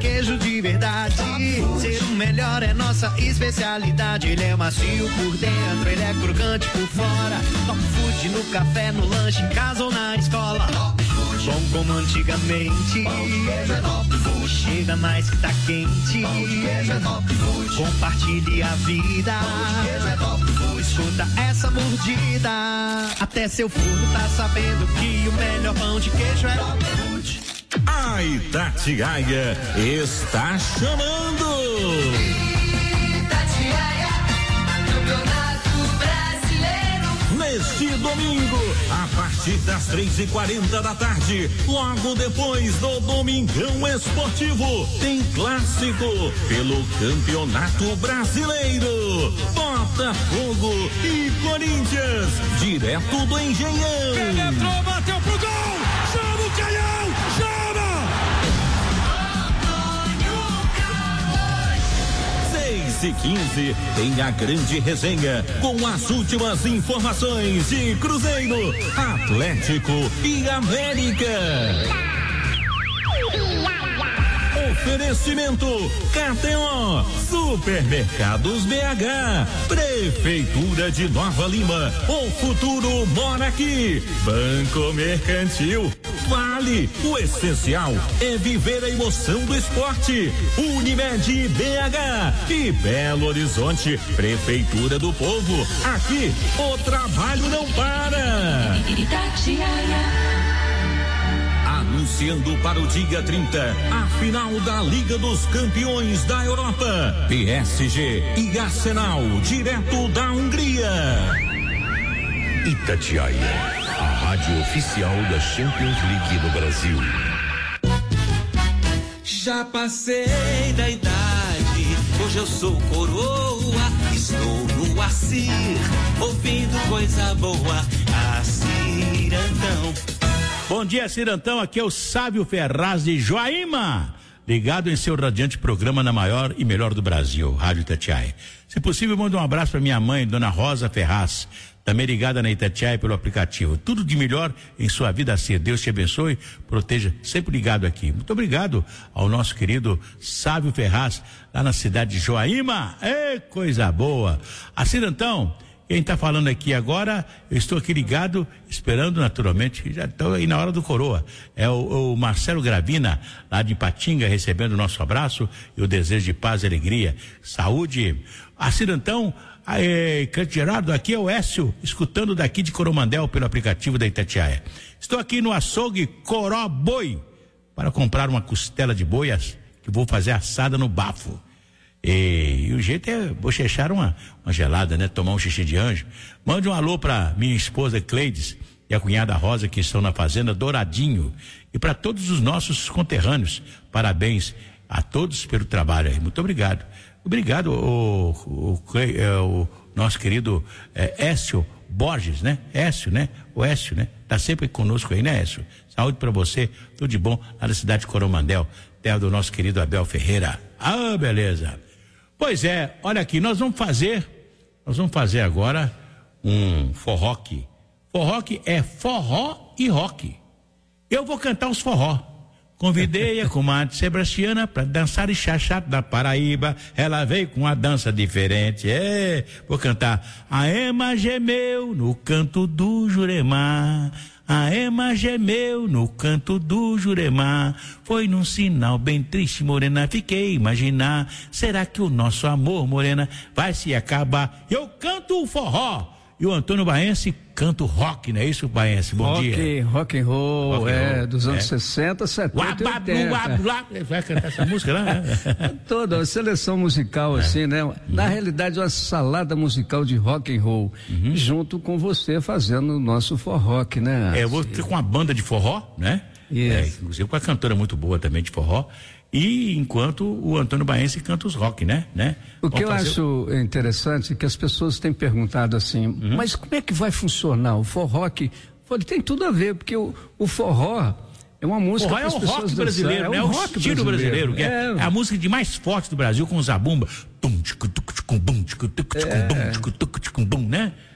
queijo de verdade. Ser o melhor é nossa especialidade. Ele é macio por dentro, ele é crocante por fora. Top Food no café, no lanche, em casa ou na escola. Bom como antigamente. Chega mais que tá quente. Compartilhe a vida. Escuta essa mordida. Até seu forno tá sabendo que o melhor pão de queijo é Top Food. A Itatiaia está chamando. Itatiaia, Campeonato Brasileiro. Neste domingo, a partir das 3h40 da tarde, logo depois do Domingão Esportivo, tem clássico pelo Campeonato Brasileiro. Botafogo e Corinthians, direto do Engenhão. Penetrou, bateu pro gol, chama o Canhão, chama! 6h15 tem a grande resenha com as últimas informações de Cruzeiro, Atlético e América. Oferecimento KTO, Supermercados BH, Prefeitura de Nova Lima, o futuro mora aqui. Banco Mercantil, Vale, o essencial é viver a emoção do esporte. Unimed BH e Belo Horizonte, Prefeitura do Povo. Aqui o trabalho não para. Anunciando para o dia 30 a final da Liga dos Campeões da Europa. PSG e Arsenal, direto da Hungria. Itatiaia, a rádio oficial da Champions League no Brasil. Já passei da idade, hoje eu sou coroa, estou no Acir, ouvindo coisa boa, a Cirantão. Bom dia, Cirantão, aqui é o Sábio Ferraz de Joaíma, ligado em seu radiante programa na maior e melhor do Brasil, Rádio Itatiaia. Se possível, manda um abraço para minha mãe, Dona Rosa Ferraz, também ligada na Itatiaia pelo aplicativo. Tudo de melhor em sua vida a ser. Deus te abençoe, proteja, sempre ligado aqui. Muito obrigado ao nosso querido Sábio Ferraz, lá na cidade de Joaíma. Coisa boa. A Cirantão, quem está falando aqui agora, eu estou aqui ligado, esperando naturalmente, já estou aí na hora do coroa. É o Marcelo Gravina, lá de Ipatinga, recebendo o nosso abraço e o desejo de paz e alegria, saúde. A Cirantão, Canto Gerardo, aqui é o Écio, escutando daqui de Coromandel pelo aplicativo da Itatiaia. Estou aqui no açougue Coró Boi, para comprar uma costela de boi, que vou fazer assada no bafo. E o jeito é bochechar uma gelada, né? Tomar um xixi de anjo. Mande um alô pra minha esposa Cleides e a cunhada Rosa, que estão na fazenda Douradinho, e para todos os nossos conterrâneos. Parabéns a todos pelo trabalho aí. Muito obrigado. Obrigado o nosso querido Écio Borges, né? Écio, né? O Écio, né? Tá sempre conosco aí, né, Écio? Saúde pra você, tudo de bom lá na cidade de Coromandel, terra do nosso querido Abel Ferreira. Ah, beleza. Pois é, olha aqui, nós vamos fazer agora um forroque. Forroque é forró e rock. Eu vou cantar os forró. Convidei a comadre Sebastiana para dançar e chachado da Paraíba. Ela veio com uma dança diferente. Vou cantar. A Ema gemeu no canto do Jurema. A Ema gemeu no canto do Jurema. Foi num sinal bem triste, morena. Fiquei a imaginar. Será que o nosso amor, morena, vai se acabar? Eu canto o forró. E o Antônio Baense canta o rock, não é isso, Baense? Bom dia. Rock and roll, dos anos 60, 70 e 80. Vai cantar essa música lá, né? Toda a seleção musical, assim, né? Na realidade, uma salada musical de rock and roll, junto com você fazendo o nosso forró, né? Eu vou ter com uma banda de forró, né? Inclusive com a cantora muito boa também de forró. E enquanto o Antônio Baense canta os rock, né? O que eu acho interessante é que as pessoas têm perguntado assim, mas como é que vai funcionar o forró? Tem tudo a ver, porque o forró é uma música. Forró é o rock brasileiro, né? É o estilo brasileiro, que é a música de mais forte do Brasil, com o zabumba. Né?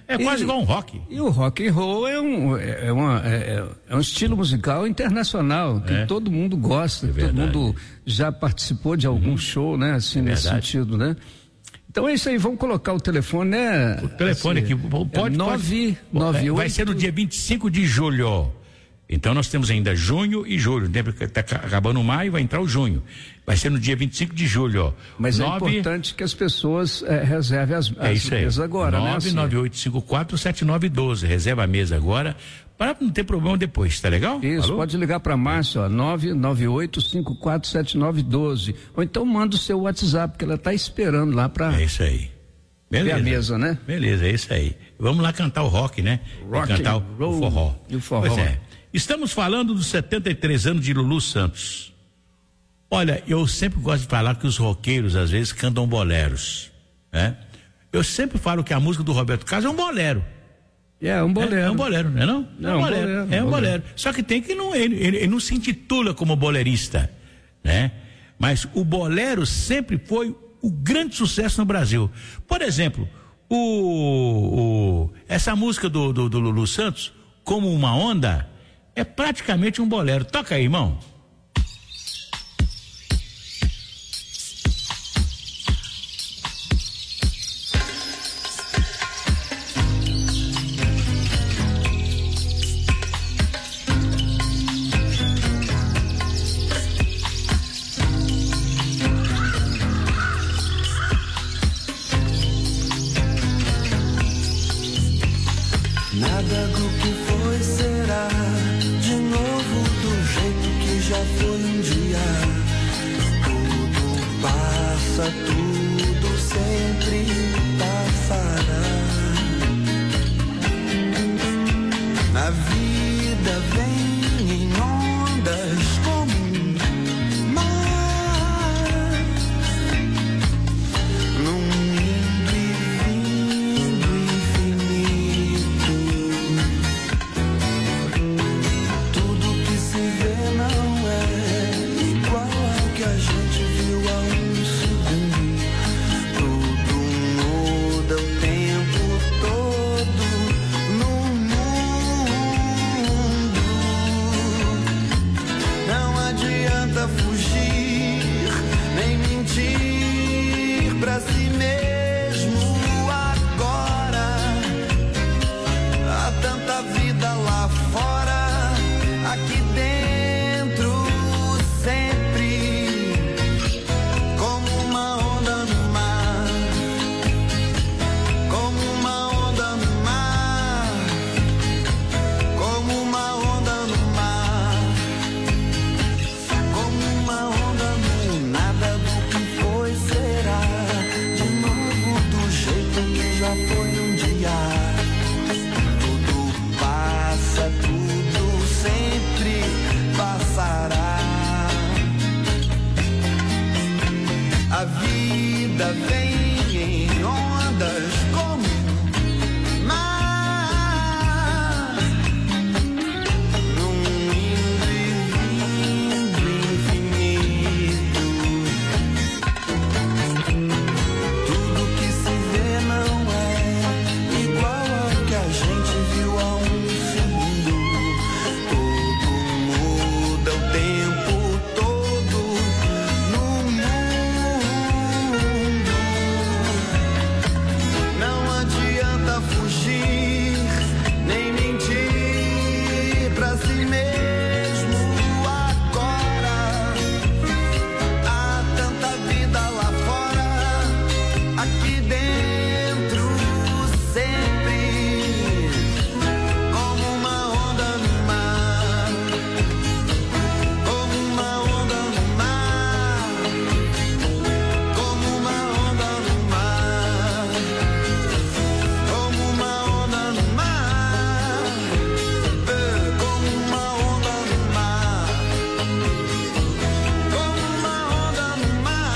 É quase igual um rock. E o rock and roll é um estilo musical internacional, que todo mundo gosta, todo mundo já participou de algum show, né? Assim, nesse sentido, né? Então é isso aí, vamos colocar o telefone, né? O telefone aqui, pode. 998. Vai ser no dia 25 de julho. Então nós temos ainda junho e julho. Está acabando o maio, vai entrar o junho. Vai ser no dia 25 de julho. Ó. Mas é importante que as pessoas reservem as mesas agora, 998547912. Reserva a mesa agora, para não ter problema depois, tá legal? Isso, falou? Pode ligar para Márcia, 998547912. Ou então manda o seu WhatsApp, que ela está esperando lá para. É isso aí. Beleza. Ver a mesa, né? Beleza, é isso aí. Vamos lá cantar o rock, né? Cantar o forró. E o forró. Pois é. Estamos falando dos 73 anos de Lulu Santos. Olha, eu sempre gosto de falar que os roqueiros às vezes cantam boleros, né? Eu sempre falo que a música do Roberto Carlos é um bolero. É um bolero. É um bolero, não é não? Não, é um bolero. Só que tem que ele não se intitula como bolerista, né? Mas o bolero sempre foi o grande sucesso no Brasil. Por exemplo, essa música do Lulu Santos, Como Uma Onda, é praticamente um bolero. Toca aí, irmão. Nada do que foi será de novo do jeito que já foi um dia. Tudo passa, tudo sempre passará. A vida vem em ondas como um mar, num indo e vindo infinito. Tudo que se vê não é igual ao que a gente viu há um segundo. Tudo muda o tempo todo no mundo. Não adianta fugir, nem mentir pra si mesmo agora. Há tanta vida lá fora, aqui dentro sempre, como uma onda no mar, como uma onda no mar, como uma onda no mar, como uma onda no nada do que foi será de novo do jeito que já foi um dia. Tudo passa, tudo sempre passará. A vida vem em ondas como um mar, num indo e vindo infinito. Tudo que se vê não é igual ao que a gente viu há um segundo. Tudo muda o tempo todo no mundo. Não adianta fugir, nem mentir pra si mesmo agora. Há tanta vida lá fora, aqui dentro sempre, como uma onda no mar, como uma onda no mar, como uma onda no mar, como uma onda no mar, como uma onda no mar, como uma onda no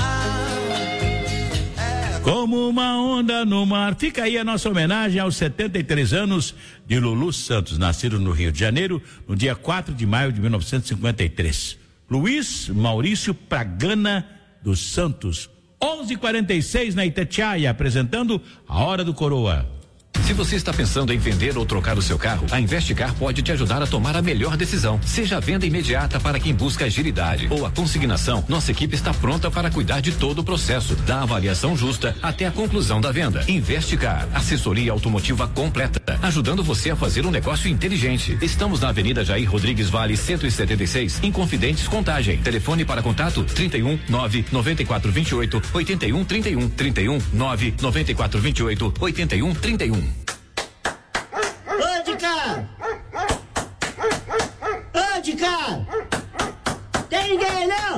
mar. Como uma onda no mar. Fica aí a nossa homenagem aos 73 anos de Lulu Santos, nascido no Rio de Janeiro no dia 4 de maio de 1953. Luiz Maurício Pragana dos Santos, 11:46 na Itatiaia, apresentando a Hora do Coroa. Se você está pensando em vender ou trocar o seu carro, a Investicar pode te ajudar a tomar a melhor decisão. Seja a venda imediata para quem busca agilidade ou a consignação, nossa equipe está pronta para cuidar de todo o processo, da avaliação justa até a conclusão da venda. Investicar, assessoria automotiva completa, ajudando você a fazer um negócio inteligente. Estamos na Avenida Jair Rodrigues Vale 176, em Confidentes Contagem. Telefone para contato 31 9 94 28 81 31 31 9 94 28 81 31. Ô, de cá! Ô, de cá! Tem ninguém não?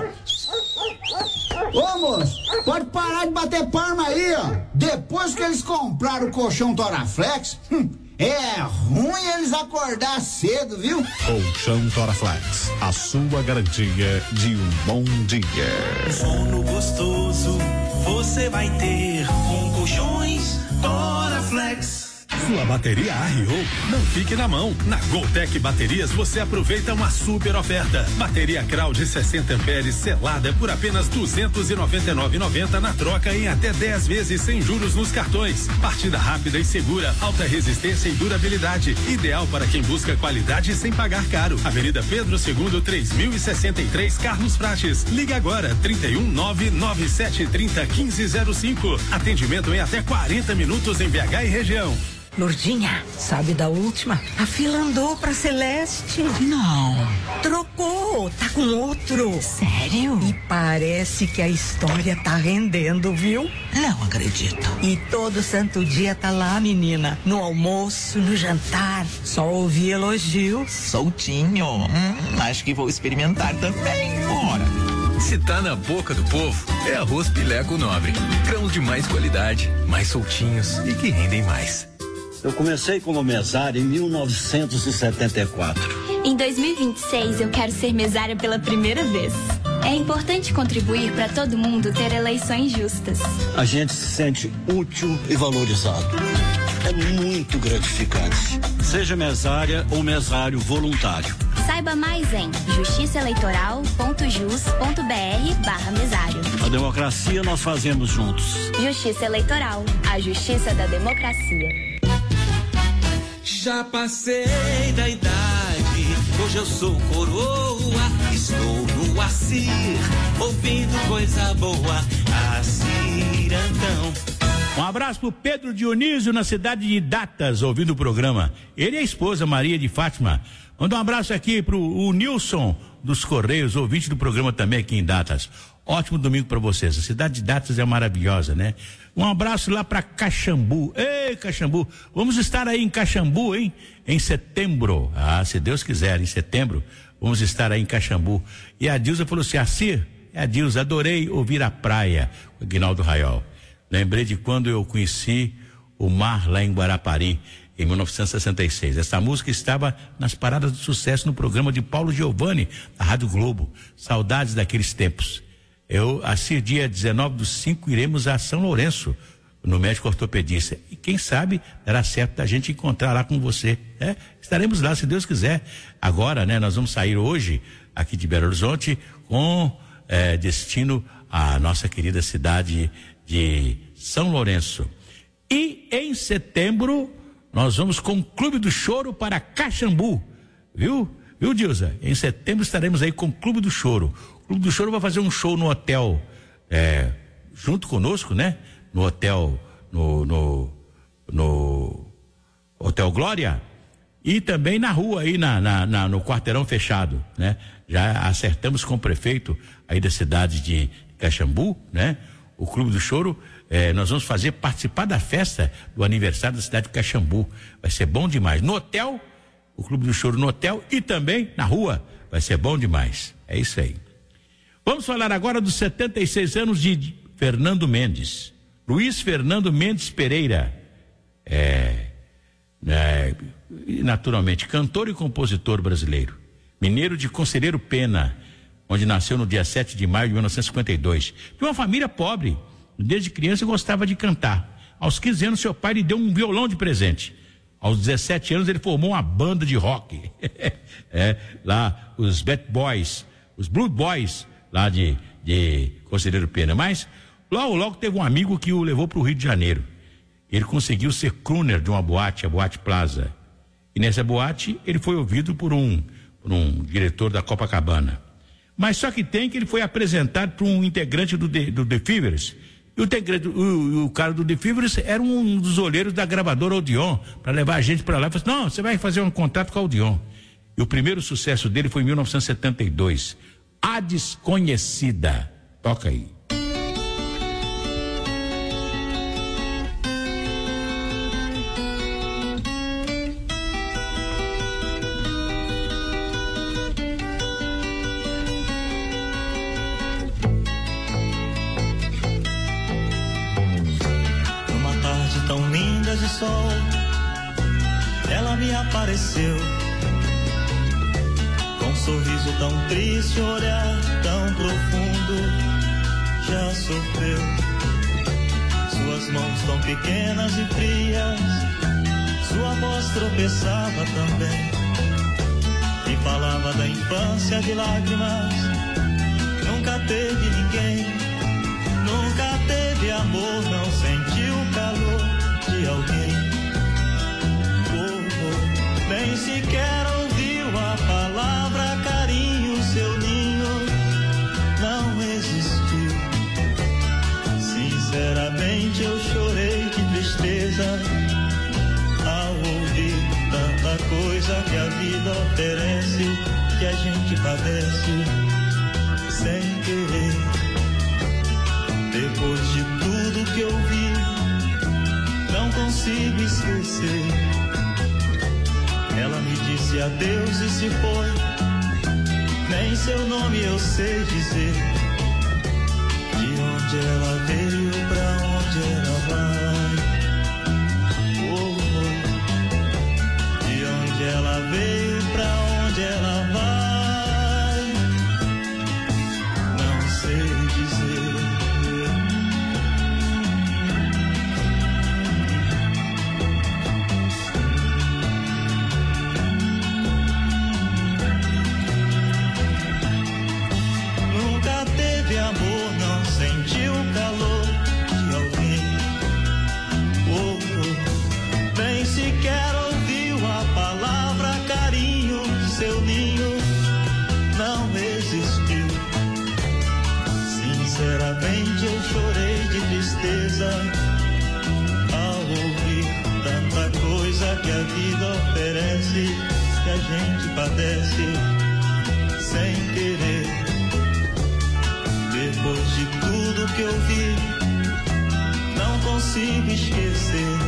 Ô, moço, pode parar de bater palma aí, ó. Depois que eles compraram o colchão Toraflex, é ruim eles acordar cedo, viu? Colchão Toraflex, a sua garantia de um bom dia. Sono gostoso você vai ter com colchões Toraflex. Sua bateria arriou? Não fique na mão. Na Goltec Baterias você aproveita uma super oferta. Bateria Krau de 60 amperes selada por apenas R$ 299,90 na troca em até 10 vezes sem juros nos cartões. Partida rápida e segura, alta resistência e durabilidade. Ideal para quem busca qualidade sem pagar caro. Avenida Pedro II, 3063, Carlos Prates. Ligue agora, 31-99730-1505. Atendimento em até 40 minutos em BH e região. Lourdinha, sabe da última? A fila andou pra Celeste. Não. Trocou, tá com outro. Sério? E parece que a história tá rendendo, viu? Não acredito. E todo santo dia tá lá, menina. No almoço, no jantar. Só ouvi elogios. Soltinho. Acho que vou experimentar também. Bora. Se tá na boca do povo, é arroz Pileco Nobre. Grãos de mais qualidade, mais soltinhos e que rendem mais. Eu comecei como mesário em 1974. Em 2026 eu quero ser mesária pela primeira vez. É importante contribuir para todo mundo ter eleições justas. A gente se sente útil e valorizado. É muito gratificante. Seja mesária ou mesário voluntário. Saiba mais em justiçaeleitoral.jus.br/mesário. A democracia nós fazemos juntos. Justiça Eleitoral, a justiça da democracia. Já passei da idade, hoje eu sou coroa, estou no Acir, ouvindo coisa boa, Acir Antão. Um abraço pro Pedro Dionísio na cidade de Datas, ouvindo o programa. Ele e a esposa Maria de Fátima. Manda um abraço aqui pro Nilson dos Correios, ouvinte do programa também aqui em Datas. Ótimo domingo para vocês. A cidade de Datas é maravilhosa, né? Um abraço lá para Caxambu. Ei, Caxambu, vamos estar aí em Caxambu, hein? Em setembro. Ah, se Deus quiser, em setembro, vamos estar aí em Caxambu. E a Dilza falou assim: Acir, a Dilza, adorei ouvir a praia, o Aguinaldo Raiol. Lembrei de quando eu conheci o mar lá em Guarapari, em 1966. Essa música estava nas paradas de sucesso no programa de Paulo Giovanni, da Rádio Globo. Saudades daqueles tempos. Eu, assim, dia 19/5, iremos a São Lourenço, no médico ortopedista. E quem sabe dará certo da gente encontrar lá com você. Estaremos lá, se Deus quiser. Agora, né, nós vamos sair hoje, aqui de Belo Horizonte, com destino à nossa querida cidade de São Lourenço. E em setembro, nós vamos com o Clube do Choro para Caxambu. Viu, Dilza? Em setembro estaremos aí com o Clube do Choro. O Clube do Choro vai fazer um show no hotel, junto conosco, né? No hotel, no Hotel Glória, e também na rua aí, no quarteirão fechado, né? Já acertamos com o prefeito aí da cidade de Caxambu, né? O Clube do Choro, nós vamos participar da festa do aniversário da cidade de Caxambu. Vai ser bom demais. No hotel, o Clube do Choro no hotel e também na rua. Vai ser bom demais. É isso aí. Vamos falar agora dos 76 anos de Fernando Mendes. Luiz Fernando Mendes Pereira. Naturalmente, cantor e compositor brasileiro. Mineiro de Conselheiro Pena, onde nasceu no dia 7 de maio de 1952. De uma família pobre. Desde criança gostava de cantar. Aos 15 anos, seu pai lhe deu um violão de presente. Aos 17 anos, ele formou uma banda de rock. Lá, os Bad Boys, os Blue Boys, lá de Conselheiro Pena. Mas, logo teve um amigo que o levou para o Rio de Janeiro. Ele conseguiu ser crooner de uma boate, a Boate Plaza. E nessa boate ele foi ouvido por um diretor da Copacabana. Mas só que tem que ele foi apresentado para um integrante do The Fevers. E o cara do The Fevers era um dos olheiros da gravadora Odeon, para levar a gente para lá. Falei assim, não, você vai fazer um contrato com a Odeon. E o primeiro sucesso dele foi em 1972. A Desconhecida. Toca aí. De sol, ela me apareceu com um sorriso tão triste, olhar tão profundo. Já sofreu, suas mãos tão pequenas e frias, sua voz tropeçava também e falava da infância de lágrimas. Nunca teve ninguém, nunca teve amor, não sentiu o calor de alguém. Nem sequer ouviu a palavra carinho, seu ninho não existiu. Sinceramente eu chorei de tristeza ao ouvir tanta coisa que a vida oferece, que a gente padece sem querer. Depois de tudo que eu vi, não consigo esquecer. Ela me disse adeus e se foi. Nem seu nome eu sei dizer. De onde ela veio, pra onde ela vai. Oh, oh. De onde ela veio, pra onde ela vai. Não sei dizer. Amor, não sentiu o calor de alguém. Oh, oh. Nem sequer ouviu a palavra carinho, seu ninho não existiu. Sinceramente eu chorei de tristeza ao ouvir tanta coisa que a vida oferece, que a gente padece sem querer. Depois de tudo que eu vi, não consigo esquecer.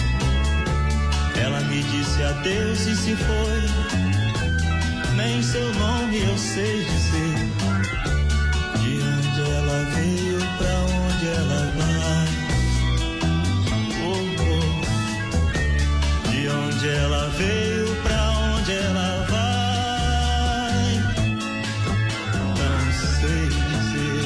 Ela me disse adeus e se foi. Nem seu nome eu sei dizer. De onde ela veio, pra onde ela vai. Oh, oh. De onde ela veio, pra onde ela vai. Não sei dizer.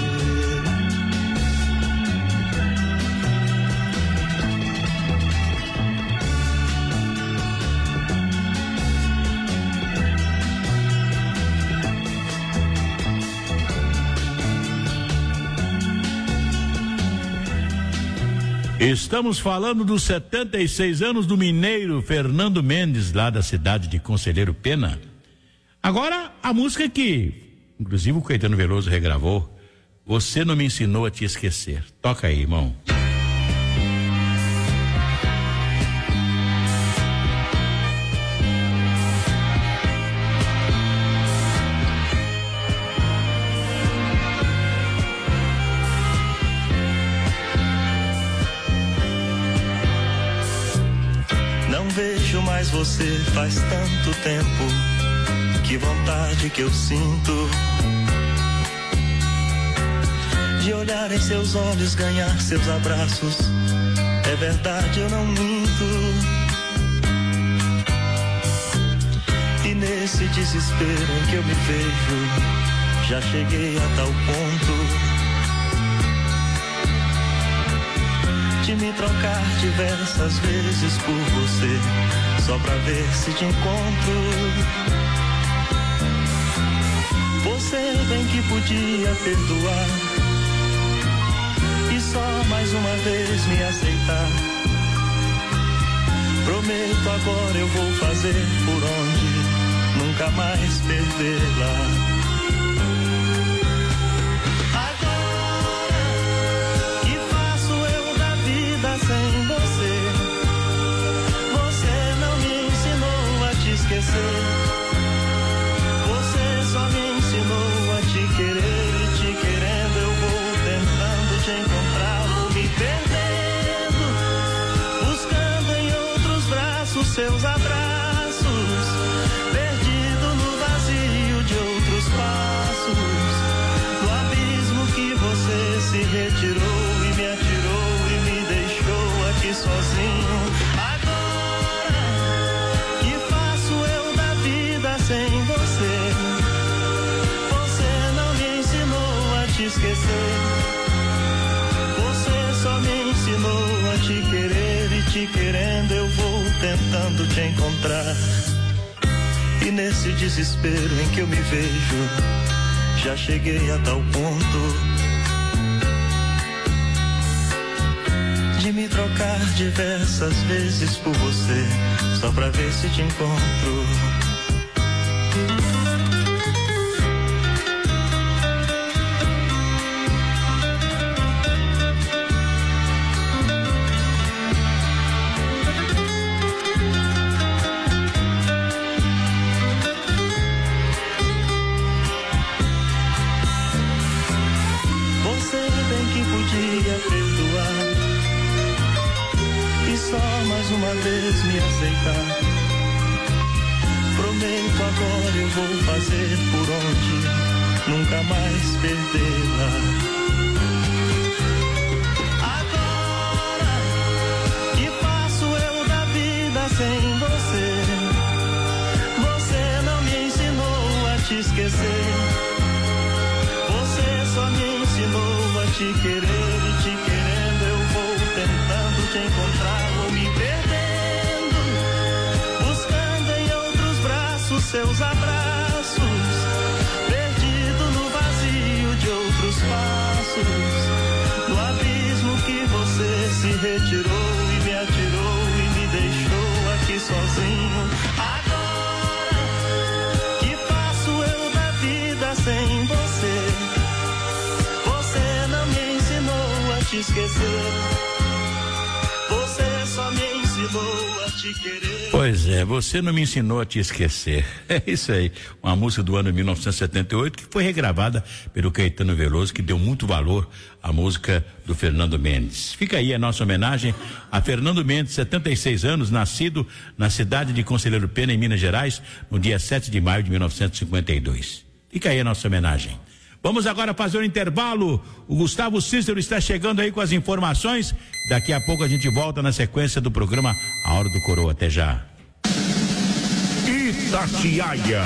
Estamos falando dos 76 anos do mineiro Fernando Mendes, lá da cidade de Conselheiro Pena. Agora, a música que, inclusive, o Caetano Veloso regravou, Você Não Me Ensinou a Te Esquecer. Toca aí, irmão. Vejo mais você faz tanto tempo. Que vontade que eu sinto de olhar em seus olhos, ganhar seus abraços. É verdade, eu não minto. E nesse desespero em que eu me vejo, já cheguei a tal ponto de me trocar diversas vezes por você, só pra ver se te encontro. Você bem que podia perdoar e só mais uma vez me aceitar. Prometo agora eu vou fazer por onde nunca mais perdê-la. Você só me ensinou a te querer e te querendo eu vou tentando te encontrar, vou me perdendo, buscando em outros braços seus abraços, perdido no vazio de outros passos, do abismo que você se retirou e me atirou e me deixou aqui sozinho. Sem você, você não me ensinou a te esquecer, você só me ensinou a te querer e te querendo eu vou tentando te encontrar. E nesse desespero em que eu me vejo, já cheguei a tal ponto de me trocar diversas vezes por você, só pra ver se te encontro. Uma vez me aceitar, prometo agora eu vou fazer por onde nunca mais perdê-la. Agora que faço eu da vida sem você, você não me ensinou a te esquecer, você só me ensinou a te querer e te querendo eu vou tentando te encontrar, vou me seus abraços, perdido no vazio de outros passos, do abismo que você se retirou e me atirou e me deixou aqui sozinho. Agora que faço eu da vida sem você, você não me ensinou a te esquecer, você só me ensinou a te querer. Pois é, você não me ensinou a te esquecer. É isso aí, uma música do ano 1978 que foi regravada pelo Caetano Veloso, que deu muito valor à música do Fernando Mendes. Fica aí a nossa homenagem a Fernando Mendes, 76 anos, nascido na cidade de Conselheiro Pena, em Minas Gerais, no dia 7 de maio de 1952. Fica aí a nossa homenagem. Vamos agora fazer um intervalo. O Gustavo Cícero está chegando aí com as informações. Daqui a pouco a gente volta na sequência do programa A Hora do Coroa. Até já. Itatiaia.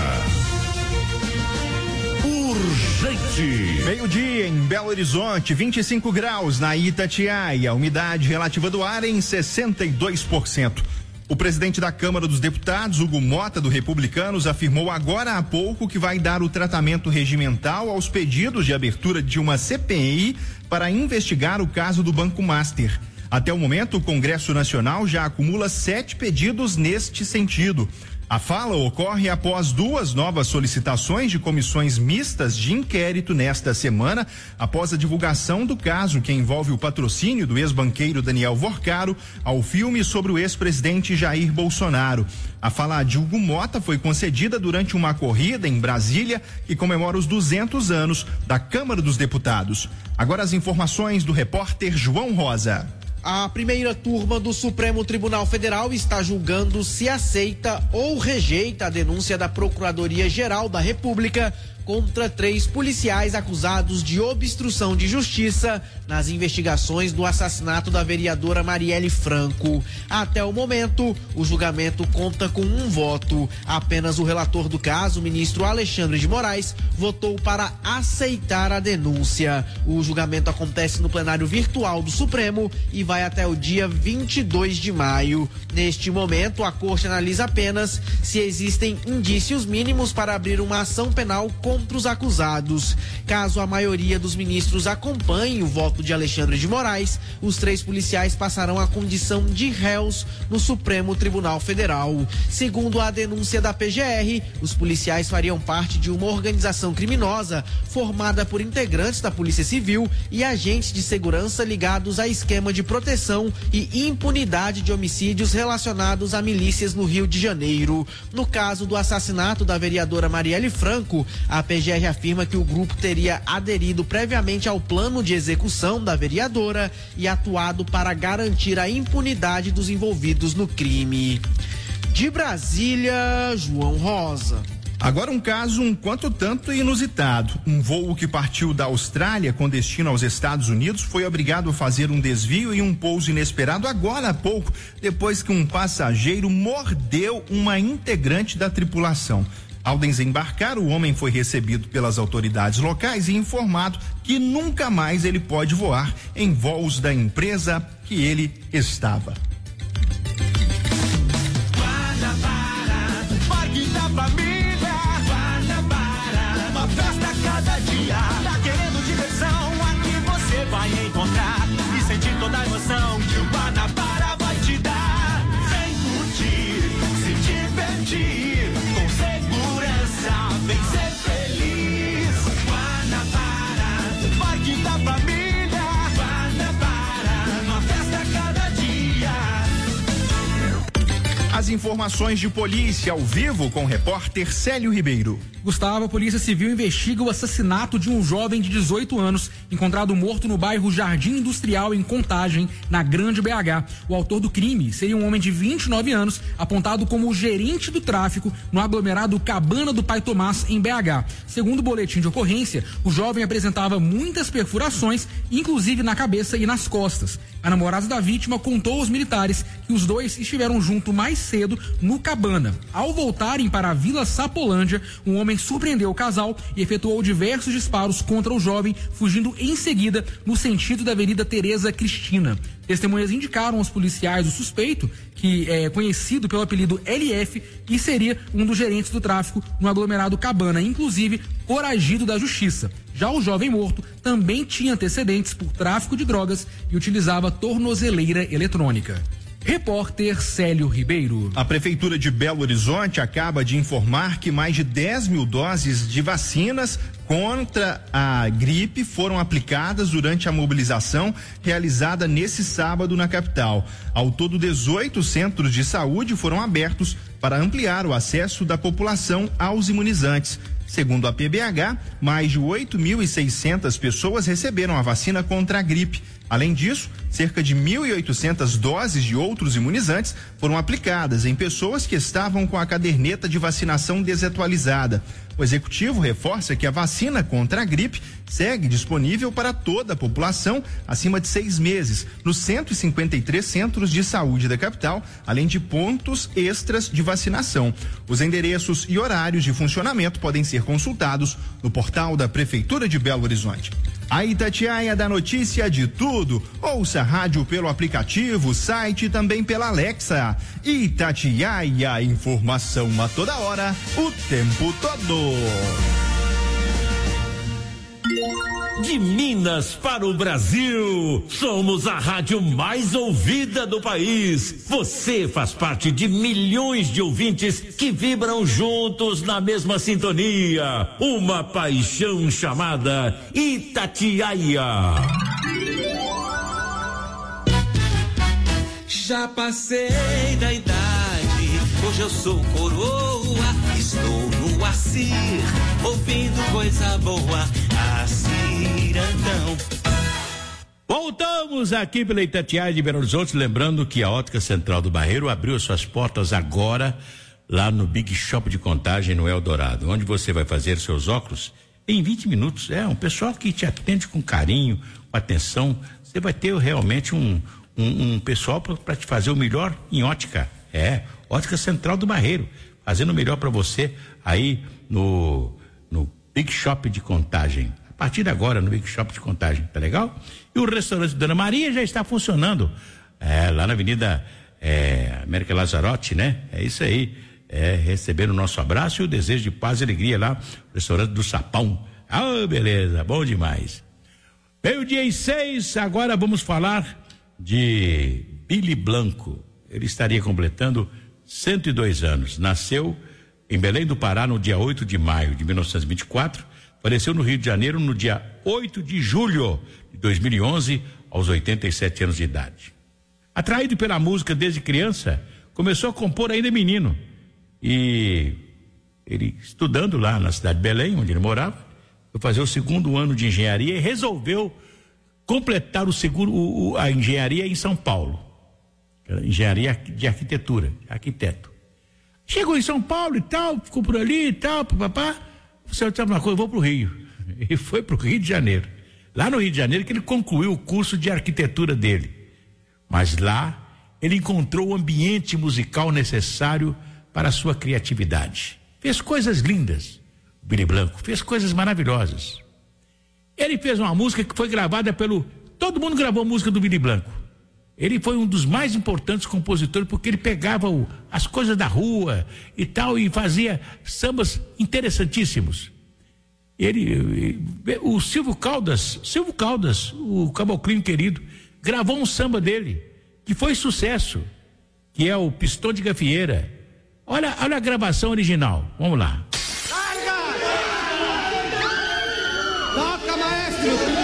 Urgente. Meio-dia em Belo Horizonte, 25 graus na Itatiaia. Umidade relativa do ar em 62%. O presidente da Câmara dos Deputados, Hugo Mota, do Republicanos, afirmou agora há pouco que vai dar o tratamento regimental aos pedidos de abertura de uma CPI para investigar o caso do Banco Master. Até o momento, o Congresso Nacional já acumula 7 pedidos neste sentido. A fala ocorre após 2 novas solicitações de comissões mistas de inquérito nesta semana, após a divulgação do caso que envolve o patrocínio do ex-banqueiro Daniel Vorcaro ao filme sobre o ex-presidente Jair Bolsonaro. A fala de Hugo Mota foi concedida durante uma corrida em Brasília que comemora os 200 anos da Câmara dos Deputados. Agora as informações do repórter João Rosa. A primeira turma do Supremo Tribunal Federal está julgando se aceita ou rejeita a denúncia da Procuradoria-Geral da República contra 3 policiais acusados de obstrução de justiça nas investigações do assassinato da vereadora Marielle Franco. Até o momento, o julgamento conta com 1 voto. Apenas o relator do caso, o ministro Alexandre de Moraes, votou para aceitar a denúncia. O julgamento acontece no plenário virtual do Supremo e vai até o dia 22 de maio. Neste momento, a Corte analisa apenas se existem indícios mínimos para abrir uma ação penal contra contra os acusados. Caso a maioria dos ministros acompanhe o voto de Alexandre de Moraes, os 3 policiais passarão a condição de réus no Supremo Tribunal Federal. Segundo a denúncia da PGR, os policiais fariam parte de uma organização criminosa formada por integrantes da Polícia Civil e agentes de segurança ligados a esquema de proteção e impunidade de homicídios relacionados a milícias no Rio de Janeiro. No caso do assassinato da vereadora Marielle Franco, a PGR afirma que o grupo teria aderido previamente ao plano de execução da vereadora e atuado para garantir a impunidade dos envolvidos no crime. De Brasília, João Rosa. Agora um caso um quanto tanto inusitado. Um voo que partiu da Austrália com destino aos Estados Unidos foi obrigado a fazer um desvio e um pouso inesperado agora há pouco, depois que um passageiro mordeu uma integrante da tripulação. Ao desembarcar, o homem foi recebido pelas autoridades locais e informado que nunca mais ele pode voar em voos da empresa que ele estava. Parque da família, Guanabara, uma festa a cada dia. Tá querendo diversão? Aqui você vai encontrar e sentir toda a emoção que o Guanabara vai te dar. Vem curtir, se divertir, com segurança, vem ser feliz. Guanabara, Parque da família, Guanabara, uma festa a cada dia. As informações de polícia ao vivo com o repórter Célio Ribeiro. Gustavo, a Polícia Civil investiga o assassinato de um jovem de 18 anos encontrado morto no bairro Jardim Industrial, em Contagem, na Grande BH. O autor do crime seria um homem de 29 anos, apontado como o gerente do tráfico no aglomerado Cabana do Pai Tomás, em BH. Segundo o boletim de ocorrência, o jovem apresentava muitas perfurações, inclusive na cabeça e nas costas. A namorada da vítima contou aos militares que os dois estiveram juntos mais cedo no Cabana. Ao voltarem para a Vila Sapolândia, um homem surpreendeu o casal e efetuou diversos disparos contra o jovem, fugindo em seguida no sentido da Avenida Tereza Cristina. Testemunhas indicaram aos policiais o suspeito, que é conhecido pelo apelido LF, e seria um dos gerentes do tráfico no aglomerado Cabana, inclusive foragido da justiça. Já o jovem morto também tinha antecedentes por tráfico de drogas e utilizava tornozeleira eletrônica. Repórter Célio Ribeiro. A Prefeitura de Belo Horizonte acaba de informar que mais de 10 mil doses de vacinas contra a gripe foram aplicadas durante a mobilização realizada nesse sábado na capital. Ao todo, 18 centros de saúde foram abertos para ampliar o acesso da população aos imunizantes. Segundo a PBH, mais de 8.600 pessoas receberam a vacina contra a gripe. Além disso, cerca de 1.800 doses de outros imunizantes foram aplicadas em pessoas que estavam com a caderneta de vacinação desatualizada. O executivo reforça que a vacina contra a gripe segue disponível para toda a população acima de 6 meses, nos 153 centros de saúde da capital, além de pontos extras de vacinação. Os endereços e horários de funcionamento podem ser consultados no portal da Prefeitura de Belo Horizonte. A Itatiaia dá notícia de tudo. Ouça a rádio pelo aplicativo, site e também pela Alexa. Itatiaia, informação a toda hora, o tempo todo. De Minas para o Brasil, somos a rádio mais ouvida do país. Você faz parte de milhões de ouvintes que vibram juntos na mesma sintonia. Uma paixão chamada Itatiaia. Já passei da idade, hoje eu sou coroa, estou no Acir, ouvindo coisa boa, Acirandão. Voltamos aqui pela Itatiaia de Belo Horizonte, lembrando que a Ótica Central do Barreiro abriu suas portas agora lá no Big Shop de Contagem, no Eldorado, onde você vai fazer seus óculos em 20 minutos. É um pessoal que te atende com carinho, com atenção. Você vai ter realmente um pessoal para te fazer o melhor em ótica. Ótica Central do Barreiro, fazendo o melhor para você aí no Big Shop de Contagem. A partir de agora no Big Shop de Contagem, tá legal? E o restaurante Dona Maria já está funcionando lá na Avenida América Lazarotti, né? É isso aí. recebendo o nosso abraço e o desejo de paz e alegria lá no restaurante do Sapão. Ah, beleza, bom demais. 12:06, agora vamos falar de Billy Blanco. Ele estaria completando 102 anos. Nasceu em Belém do Pará no dia 8 de maio de 1924. Faleceu no Rio de Janeiro no dia 8 de julho de 2011, aos 87 anos de idade. Atraído pela música desde criança, começou a compor ainda menino. E ele, estudando lá na cidade de Belém, onde ele morava, foi fazer o segundo ano de engenharia e resolveu completar a engenharia em São Paulo. Engenharia de arquitetura, arquiteto. Chegou em São Paulo e tal, ficou por ali e tal, papapá. Você sabe uma coisa, eu vou pro Rio. E foi pro Rio de Janeiro. Lá no Rio de Janeiro que ele concluiu o curso de arquitetura dele. Mas lá ele encontrou o ambiente musical necessário para a sua criatividade. Fez coisas lindas. O Billy Blanco fez coisas maravilhosas. Ele fez uma música que foi gravada todo mundo gravou a música do Billy Blanco. Ele foi um dos mais importantes compositores porque ele pegava as coisas da rua e tal e fazia sambas interessantíssimos. O Silvio Caldas, o caboclinho querido, gravou um samba dele que foi sucesso, que é o Pistão de Gafieira. Olha a gravação original. Vamos lá. Toca, maestro!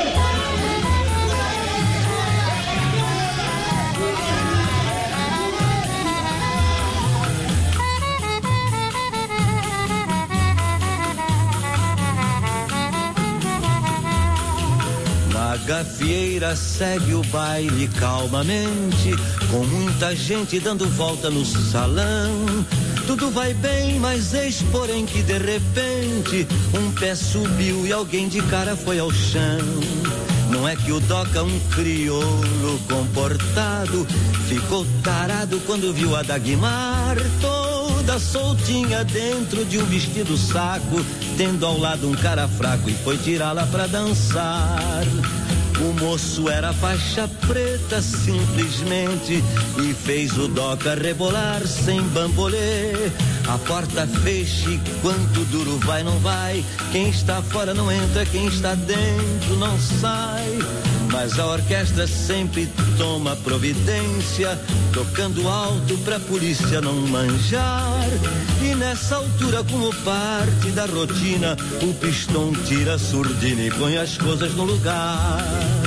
A gafieira segue o baile calmamente, com muita gente dando volta no salão. Tudo vai bem, mas eis porém que de repente um pé subiu e alguém de cara foi ao chão. Não é que o Doca, um crioulo comportado, ficou tarado quando viu a Dagmar toda soltinha dentro de um vestido saco, tendo ao lado um cara fraco e foi tirá-la pra dançar. O moço era faixa preta simplesmente e fez o Doca rebolar sem bambolê. A porta fecha e quanto duro vai não vai, quem está fora não entra, quem está dentro não sai. Mas a orquestra sempre toma providência, tocando alto pra polícia não manjar. E nessa altura, como parte da rotina, o Pistão tira a surdina e põe as coisas no lugar.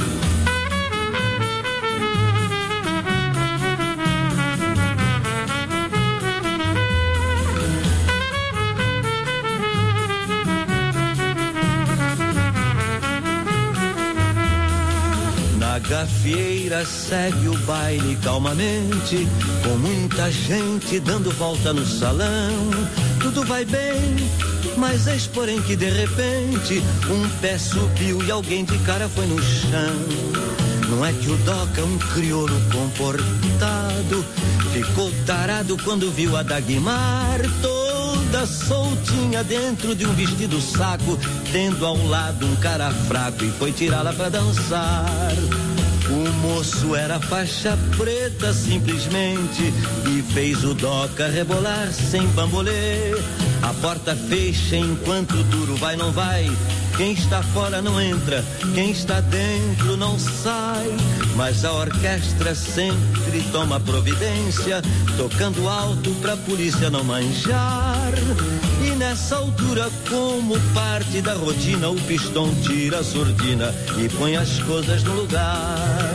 A gafieira segue o baile calmamente, com muita gente dando volta no salão. Tudo vai bem, mas eis porém que de repente um pé subiu e alguém de cara foi no chão. Não é que o Doca, um crioulo comportado, ficou tarado quando viu a Dagmar toda soltinha dentro de um vestido saco, tendo ao lado um cara fraco e foi tirá-la pra dançar. O moço era faixa preta simplesmente e fez o Doca rebolar sem bambolê. A porta fecha enquanto duro vai não vai, quem está fora não entra, quem está dentro não sai. Mas a orquestra sempre toma providência, tocando alto pra polícia não manjar. E nessa altura, como parte da rotina, o Pistão tira a surdina e põe as coisas no lugar.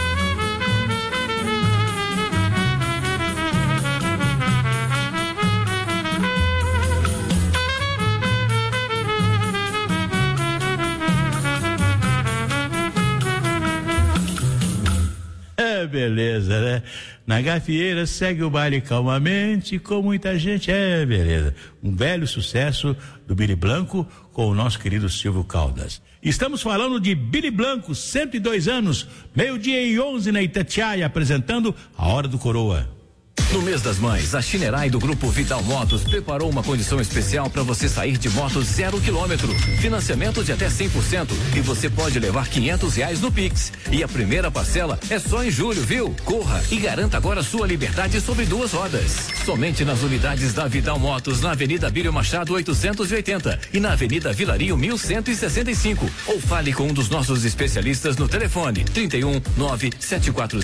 Beleza, né? Na gafieira segue o baile calmamente, com muita gente, beleza. Um velho sucesso do Billy Blanco com o nosso querido Silvio Caldas. Estamos falando de Billy Blanco, 102 anos, 12:11 na Itatiaia, apresentando a Hora do Coroa. No mês das mães, a Shinerai do Grupo Vital Motos preparou uma condição especial para você sair de moto 0 km. Financiamento de até 100% e você pode levar R$500 no Pix. E a primeira parcela é só em julho, viu? Corra e garanta agora sua liberdade sobre 2 rodas. Somente nas unidades da Vital Motos, na Avenida Bílio Machado 880 e na Avenida Vilarinho 1165. Ou fale com um dos nossos especialistas no telefone 31 97400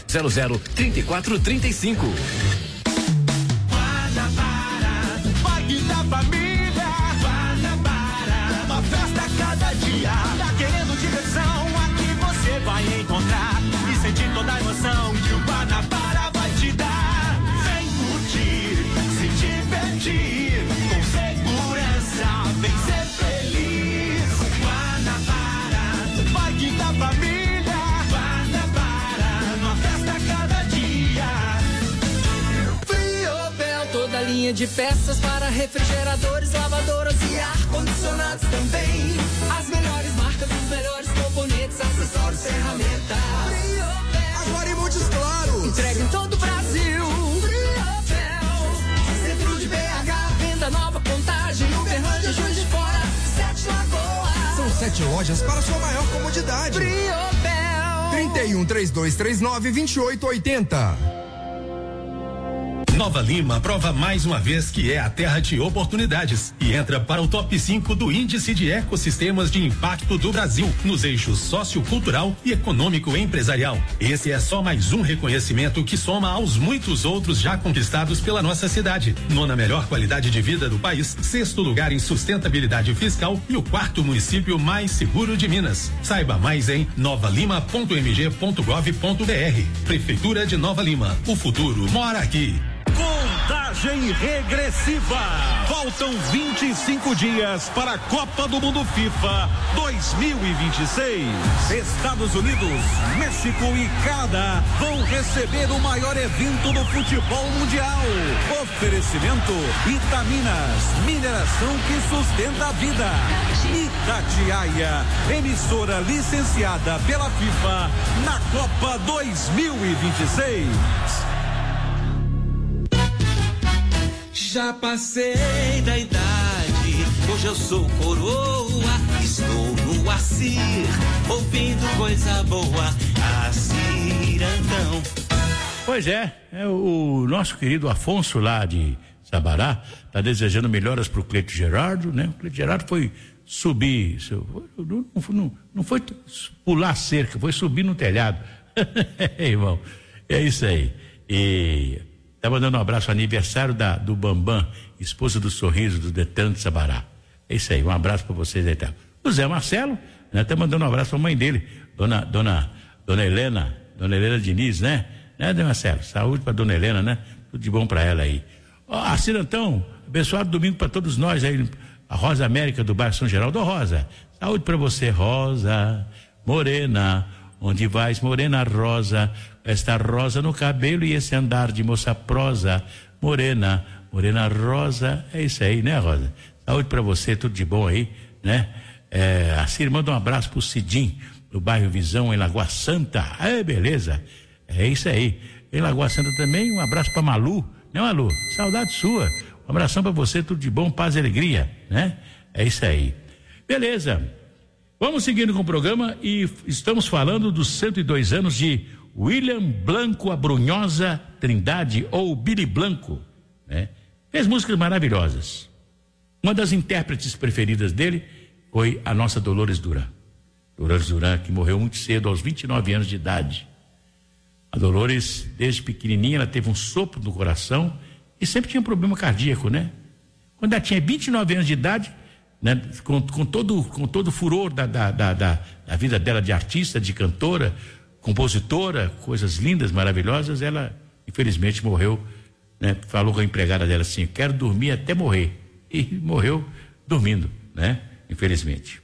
3435. Parque da Família, Guanabara, uma festa a cada dia. Tá querendo diversão? Aqui você vai encontrar e sentir toda a emoção que o Guanabara vai te dar. Vem curtir, se divertir, com segurança, vem ser feliz. Guanabara, Parque da Família, Guanabara, uma festa a cada dia. Toda linha de peças para refrigeradores, lavadoras e ar-condicionados também. As melhores marcas, os melhores componentes, acessórios, ferramentas. Agora em Montes Claros. Entrega em todo o Brasil. Centro de BH, venda nova, Contagem, Uberlândia, Juiz de Fora, 7 Lagoas. São 7 lojas para sua maior comodidade. 31-3239-2880. Nova Lima prova mais uma vez que é a terra de oportunidades e entra para o top 5 do Índice de Ecossistemas de Impacto do Brasil, nos eixos sociocultural e econômico empresarial. Esse é só mais um reconhecimento que soma aos muitos outros já conquistados pela nossa cidade. 9ª melhor qualidade de vida do país, 6º lugar em sustentabilidade fiscal e o 4º município mais seguro de Minas. Saiba mais em novalima.mg.gov.br. Prefeitura de Nova Lima. O futuro mora aqui. Contagem regressiva. Faltam 25 dias para a Copa do Mundo FIFA 2026. Estados Unidos, México e Canadá vão receber o maior evento do futebol mundial. Oferecimento Itaminas, mineração que sustenta a vida. Itatiaia, emissora licenciada pela FIFA na Copa 2026. Já passei da idade, hoje eu sou coroa, estou no Acir, ouvindo coisa boa, Acirantão. Pois é, o nosso querido Afonso lá de Sabará tá desejando melhoras pro Cleito Gerardo, né? O Cleito Gerardo foi subir, não foi pular cerca, foi subir no telhado. Irmão, é isso aí. E tá mandando um abraço, aniversário do Bambam, esposa do Sorriso, do Detran de Sabará. É isso aí, um abraço pra vocês aí, tá? O Zé Marcelo, né? Tá mandando um abraço pra mãe dele, dona Helena Diniz, né? Né, Zé Marcelo? Saúde pra dona Helena, né? Tudo de bom pra ela aí. Ó, Cirantão, abençoado domingo pra todos nós aí, a Rosa América do bairro São Geraldo. Rosa, saúde pra você, Rosa, morena, onde vais, morena rosa, esta rosa no cabelo e esse andar de moça prosa, morena rosa, é isso aí, né, Rosa? Saúde pra você, tudo de bom aí, né? A Cir manda um abraço pro Cidim, do bairro Visão, em Lagoa Santa. Beleza, é isso aí. Em Lagoa Santa também, um abraço pra Malu, né, Malu? Saudade sua, um abração pra você, tudo de bom, paz e alegria, né? É isso aí. Beleza, vamos seguindo com o programa e estamos falando dos 102 anos de William Blanco Abrunhosa Trindade, ou Billy Blanco, né? Fez músicas maravilhosas. Uma das intérpretes preferidas dele foi a nossa Dolores Duran. Dolores Duran, que morreu muito cedo, aos 29 anos de idade. A Dolores, desde pequenininha, ela teve um sopro no coração e sempre tinha um problema cardíaco, né? Quando ela tinha 29 anos de idade, né, com todo o furor da vida dela de artista, de cantora, compositora, coisas lindas, maravilhosas, ela infelizmente morreu, né? Falou com a empregada dela assim: quero dormir até morrer, e morreu dormindo, né? Infelizmente.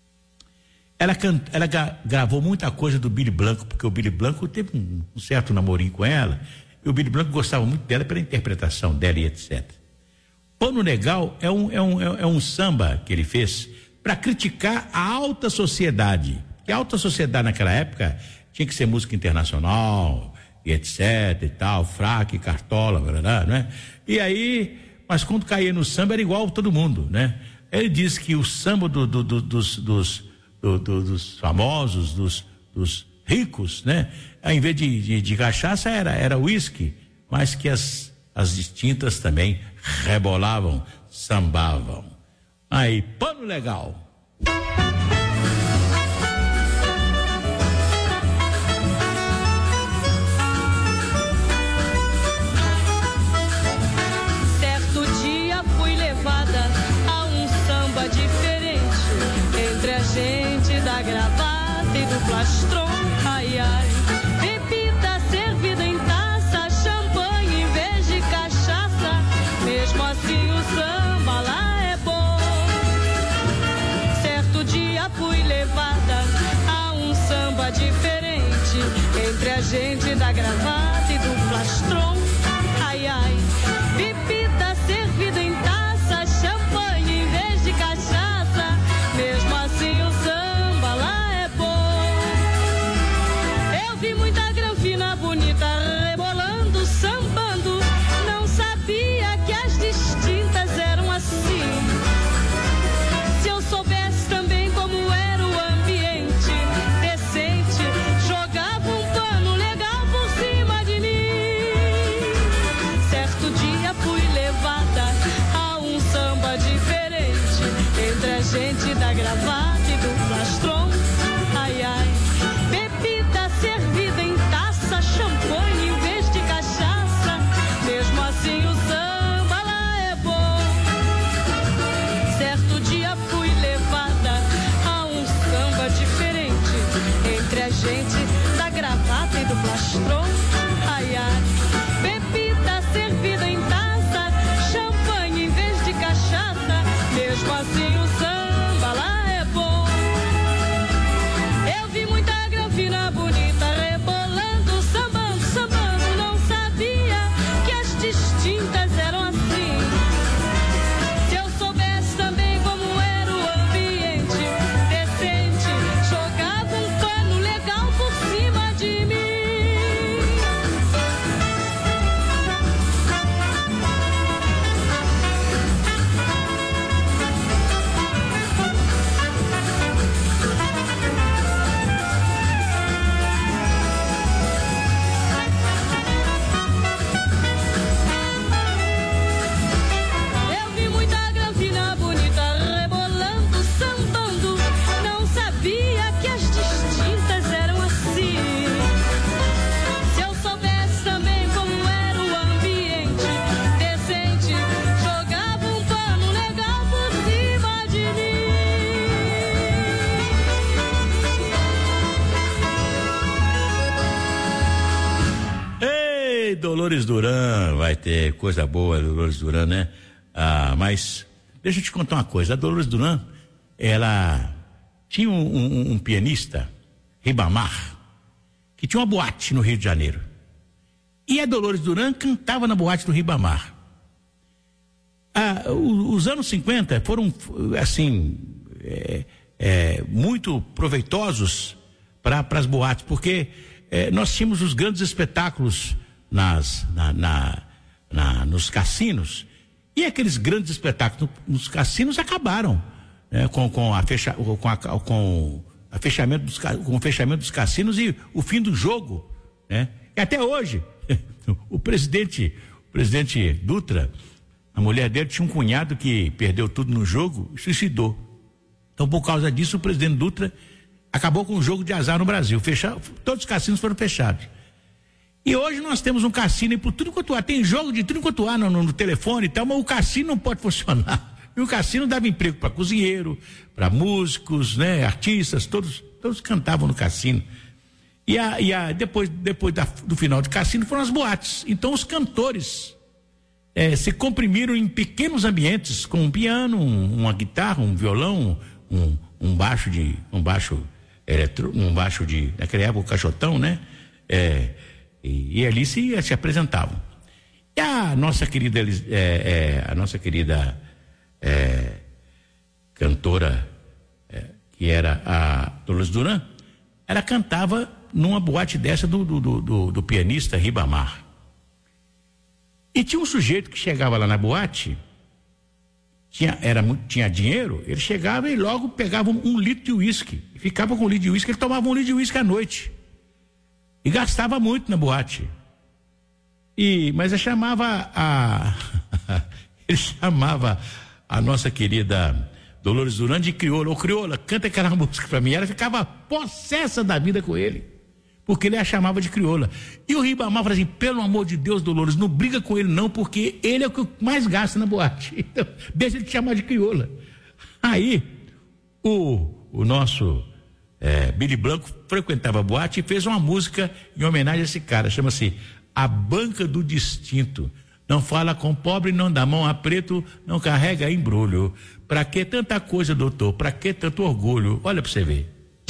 Ela gravou muita coisa do Billy Blanco, porque o Billy Blanco teve um certo namorinho com ela, e o Billy Blanco gostava muito dela pela interpretação dela e etc. Pano Legal é um samba que ele fez para criticar a alta sociedade. Que a alta sociedade naquela época tinha que ser música internacional, e etc e tal, fraque, cartola, verdade, né? E aí, mas quando caía no samba era igual todo mundo, né? Ele disse que o samba dos famosos, dos ricos, né? Ao invés de cachaça era uísque, mas que as distintas também rebolavam, sambavam. Aí, pano legal. Certo dia fui levada a um samba diferente, entre a gente da gravata e do plastron, ai ai. Bebida servida em taça, champanhe em vez de cachaça, mesmo assim o samba lá é bom. Certo dia fui levada a um samba diferente, entre a gente da gravata e do plastron, ai ai. Bebida servida em taça, champanhe em vez de cachaça, mesmo assim o samba lá é bom. Eu vi muita granfina bonita rebolando, sambando, não sabia que as distintas eram assim. Se eu soubesse também como era o ambiente decente, jogava um pano legal por cima de mim. Certo dia fui levada a um samba diferente, entre a gente da gravata e do plastron, ai ai. Bebida servida em taça, champanhe em vez de cachaça, mesmo assim o samba lá é bom. Certo dia fui levada a um samba diferente, entre a gente da gravata e do plastron, ai ai. Bebida servida em taça, champanhe em vez de cachaça, mesmo assim o samba lá é bom. Eu vi muita granfina bonita rebolando, sambando, sambando, não sabia que as distintas eram assim. Se eu soubesse também como era o ambiente decente, jogava um pano legal por cima de mim. Eu vi muita granfina bonita rebolando, sambando, não sabia que as distintas eram assim. Se eu soubesse também como era o ambiente decente, jogava um pano legal por cima de mim. Ei, Dolores Duran, vai ter coisa boa, Dolores Duran, né? Ah, mas deixa eu te contar uma coisa. A Dolores Duran, ela tinha um pianista, Ribamar, que tinha uma boate no Rio de Janeiro. E a Dolores Duran cantava na boate do Ribamar. Os anos 50 foram, assim, muito proveitosos para as boates, porque nós tínhamos os grandes espetáculos nos cassinos, e aqueles grandes espetáculos nos cassinos acabaram, né, com o fechamento dos cassinos e o fim do jogo, né? E até hoje o presidente Dutra, a mulher dele tinha um cunhado que perdeu tudo no jogo e suicidou. Então, por causa disso, o presidente Dutra acabou com o jogo de azar no Brasil. Todos os cassinos foram fechados. E hoje nós temos um cassino por tudo quanto há. Tem jogo de tudo quanto há no telefone e tal, mas o cassino não pode funcionar. E o cassino dava emprego para cozinheiro, para músicos, né, artistas, todos cantavam no cassino. E depois do final do cassino foram as boates. Então os cantores se comprimiram em pequenos ambientes, com um piano, uma guitarra, um violão, um baixo de naquela época, o caixotão, né? E ali se apresentavam. E a nossa querida cantora, que era a Dolores Duran, ela cantava numa boate dessa do pianista Ribamar. E tinha um sujeito que chegava lá na boate, tinha dinheiro, ele chegava e logo pegava um litro de uísque. Ficava com um litro de uísque, ele tomava um litro de uísque à noite. E gastava muito na boate. Mas ele chamava a nossa querida Dolores Duran de crioula. Ô, crioula, canta aquela música pra mim. Ela ficava possessa da vida com ele, porque ele a chamava de crioula. E o Ribamar falava assim: pelo amor de Deus, Dolores, não briga com ele não, porque ele é o que mais gasta na boate. Então, deixa ele te chamar de crioula. Aí, o nosso Billy Blanco frequentava a boate e fez uma música em homenagem a esse cara, chama-se A Banca do Distinto. Não fala com pobre, não dá mão a preto, não carrega embrulho. Pra que tanta coisa, doutor? Pra que tanto orgulho? Olha pra você ver.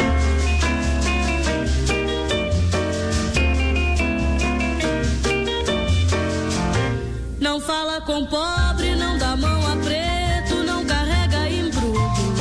Não fala com pobre, não dá mão a preto, não carrega embrulho.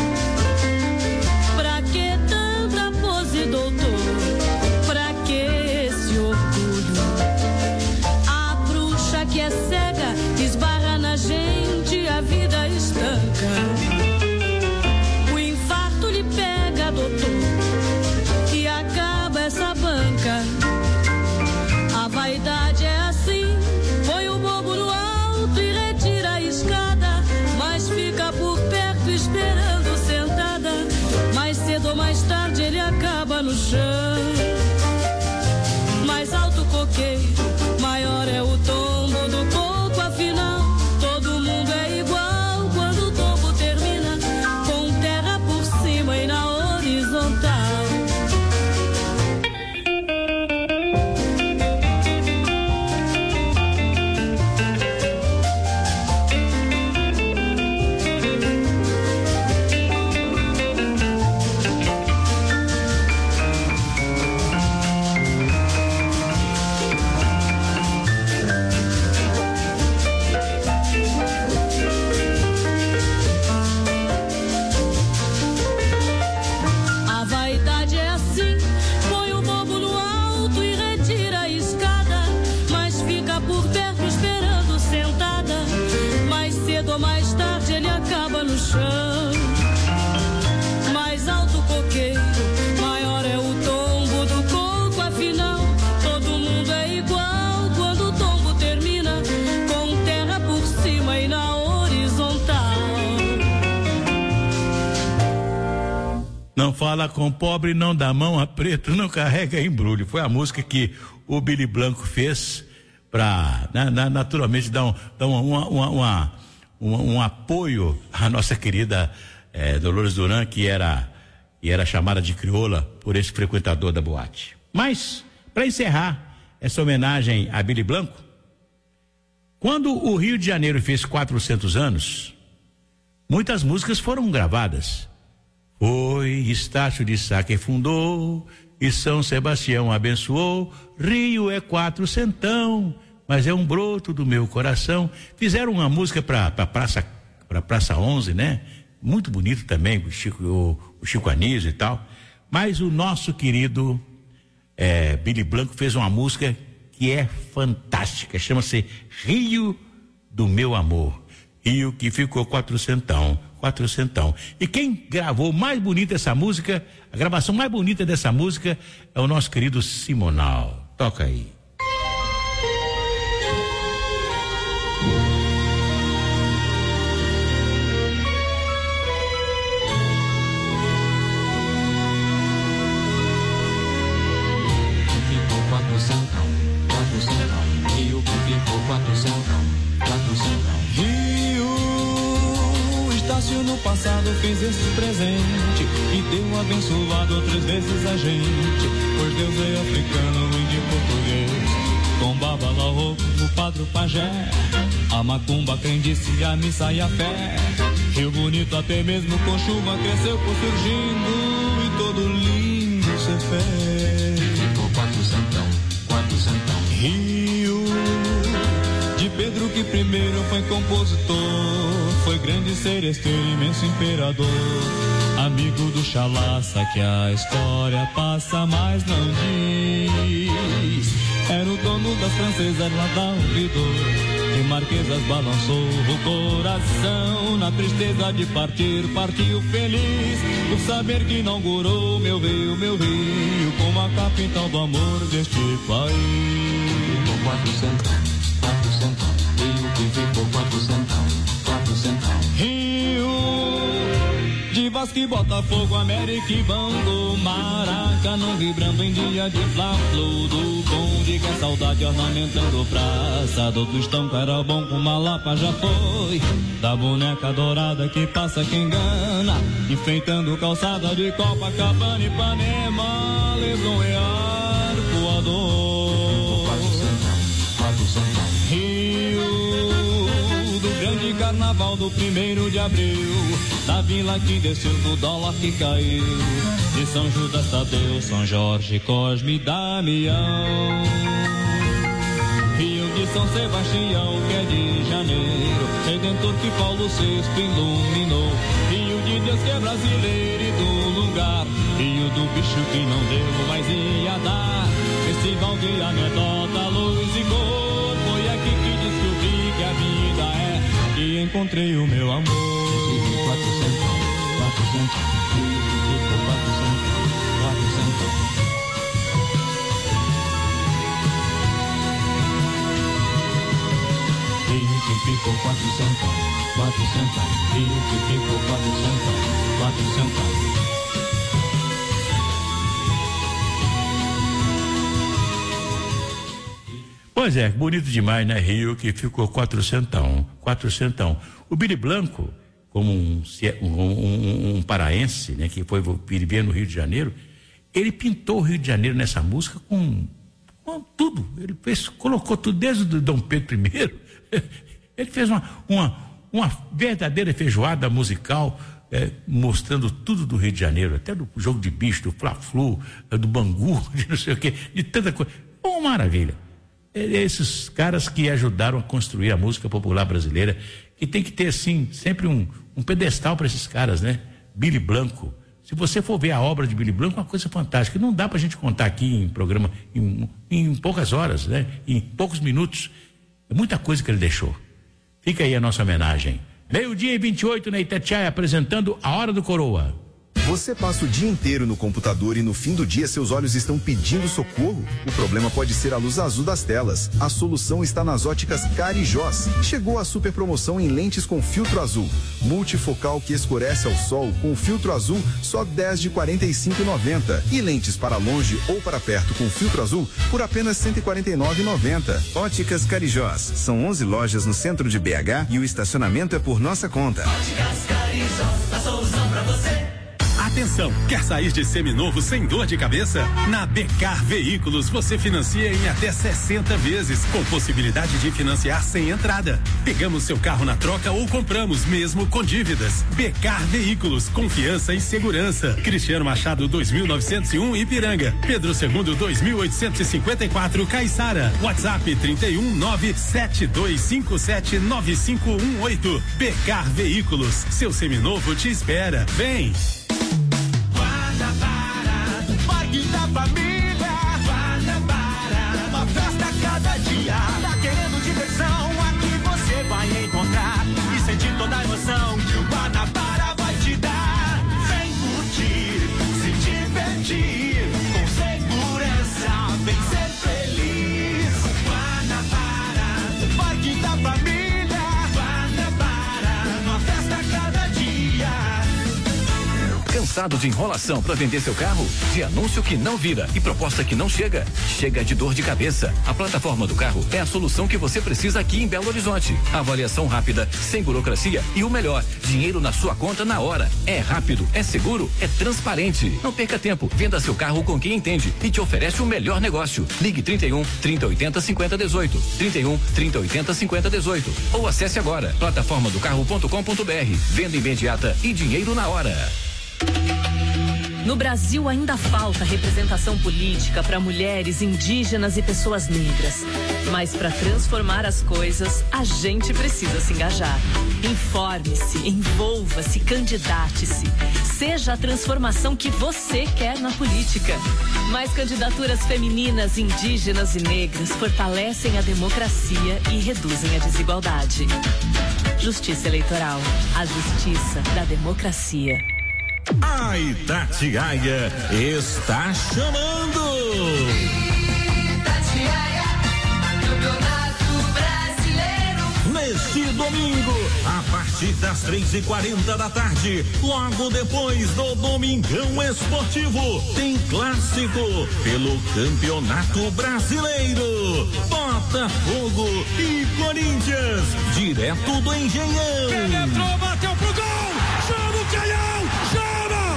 Pra que tanta pose, doutor? Pra que esse orgulho? A bruxa que é cega esbarra na gente, a vida estanca. O infarto lhe pega, doutor, e acaba essa banca. A vaidade é assim, põe o bobo no alto e retira a escada, mas fica por perto esperando sentada. Mais cedo ou mais tarde ele acaba no chão. Mais alto o coqueiro, maior é o tombo do coco. Afinal, todo mundo é igual quando o tombo termina, com terra por cima e na horizontal. Mais alto o coqueiro, maior é o tombo do coco. Afinal, todo mundo é igual quando o tombo termina, com terra por cima e na horizontal. Não fala com pobre, não dá mão a preto, não carrega embrulho. Foi a música que o Billy Blanco fez para naturalmente dar um apoio à nossa querida Dolores Duran, que era chamada de crioula por esse frequentador da boate. Mas, para encerrar essa homenagem a Billy Blanco, quando o Rio de Janeiro fez 400 anos, muitas músicas foram gravadas. Foi Estácio de Sá que fundou, e São Sebastião abençoou, Rio é 400, mas é um broto do meu coração. Fizeram uma música para Praça 11, né? Muito bonito também, o Chico Anísio e tal. Mas o nosso querido Billy Blanco fez uma música que é fantástica, chama-se Rio do Meu Amor. Rio que ficou 400. E quem gravou mais bonita essa música, a gravação mais bonita dessa música, é o nosso querido Simonal. Toca aí. Rio que ficou 400. Rio, Estácio no passado fez esse presente e deu abençoado 3 vezes a gente. Pois Deus é africano, índio português, com babalaô, o padre, o pajé, a macumba, crendice, a missa e a fé. Rio bonito até mesmo com chuva cresceu por surgindo e todo lindo ser fé. Ficou 400. Rio de Pedro que primeiro foi compositor, foi grande ser este imenso imperador. Amigo do Chalaça que a história passa, mas não diz. Era o dono das francesas lá da ouvidor, que Marquesas balançou o coração. Na tristeza de partir, partiu feliz, por saber que inaugurou meu rio, como a capital do amor deste país. Ficou 4 centão, Rio que ficou 4 centão. Rio de Vasco e Botafogo, América e Bangu, Maracanã vibrando em dia de Fla-Flu, do bonde que é saudade ornamentando praça, do Tostão que era bom com uma lapa já foi, da boneca dourada que passa quem engana, enfeitando calçada de Copacabana, Ipanema, Leblon e Arcoador. 4 centão. Rio do grande carnaval do 1º de abril, da vila que desceu, do dólar que caiu, de São Judas Tadeu, São Jorge, Cosme e Damião. Rio de São Sebastião, que é de janeiro, Redentor que Paulo VI iluminou. Rio de Deus que é brasileiro e do lugar, Rio do bicho que não deu, mas ia dar. Festival de anedota, luz e cor, foi aqui que descobri que a vida é, e encontrei o meu amor. 4 centão, Rio que ficou 4 centão. Rio que ficou 4 centão, Rio que ficou 4 centão. Pois é, bonito demais, né? Rio que ficou 4 centão. O Billy Blanco, como um paraense, né, que foi viver no Rio de Janeiro, ele pintou o Rio de Janeiro nessa música com tudo. Ele colocou tudo, desde o Dom Pedro I. Ele fez uma verdadeira feijoada musical, mostrando tudo do Rio de Janeiro, até do jogo de bicho, do Fla-Flu, do Bangu, de não sei o quê, de tanta coisa. Uma maravilha. Esses caras que ajudaram a construir a música popular brasileira, que tem que ter, assim, sempre um pedestal para esses caras, né? Billy Blanco. Se você for ver a obra de Billy Blanco, é uma coisa fantástica. Não dá pra gente contar aqui em programa em poucas horas, né? Em poucos minutos. É muita coisa que ele deixou. Fica aí a nossa homenagem. 12:28 na Itatiaia, apresentando A Hora do Coroa. Você passa o dia inteiro no computador e no fim do dia seus olhos estão pedindo socorro? O problema pode ser a luz azul das telas. A solução está nas óticas Carijós. Chegou a super promoção em lentes com filtro azul. Multifocal que escurece ao sol com filtro azul só 10 de R$ 45,90. E lentes para longe ou para perto com filtro azul por apenas R$ 149,90. Óticas Carijós. São 11 lojas no centro de BH e o estacionamento é por nossa conta. Óticas Carijós, a solução para você. Atenção, quer sair de seminovo sem dor de cabeça? Na Becar Veículos você financia em até 60 vezes, com possibilidade de financiar sem entrada. Pegamos seu carro na troca ou compramos mesmo com dívidas. Becar Veículos, confiança e segurança. Cristiano Machado 2901 Ipiranga, Pedro II 2854 Caiçara. WhatsApp 31972579518. Becar Veículos, seu seminovo te espera. Vem! Guanabara, Parque da Família. Guanabara, uma festa a cada dia. Tá querendo diversão? Aqui você vai encontrar e sentir toda a emoção que o Guanabara vai te dar. Vem curtir, se divertir, com segurança, vem ser feliz. Guanabara, Parque da Família. Guanabara, uma festa a cada dia. Cansado de enrolação para vender seu carro? De anúncio que não vira e proposta que não chega? Chega de dor de cabeça. A plataforma do carro é a solução que você precisa aqui em Belo Horizonte. Avaliação rápida, sem burocracia e o melhor, dinheiro na sua conta na hora. É rápido, é seguro, é transparente. Não perca tempo, venda seu carro com quem entende e te oferece o melhor negócio. Ligue 31 3080 5018, 31 3080 5018 ou acesse agora plataformadocarro.com.br. Venda imediata e dinheiro na hora. No Brasil ainda falta representação política para mulheres, indígenas e pessoas negras. Mas para transformar as coisas, a gente precisa se engajar. Informe-se, envolva-se, candidate-se. Seja a transformação que você quer na política. Mais candidaturas femininas, indígenas e negras fortalecem a democracia e reduzem a desigualdade. Justiça Eleitoral, a justiça da democracia. A Itatiaia está chamando! Itatiaia, Campeonato Brasileiro. Neste domingo, a partir das 3h40 da tarde, logo depois do Domingão Esportivo, tem clássico pelo Campeonato Brasileiro. Botafogo e Corinthians, direto do Engenhão. Penetrou, bateu pro gol! Chama o Caião! Chama!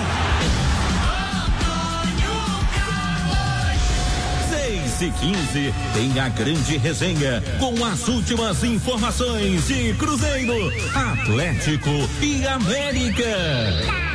6h15 tem a grande resenha com as últimas informações de Cruzeiro, Atlético e América.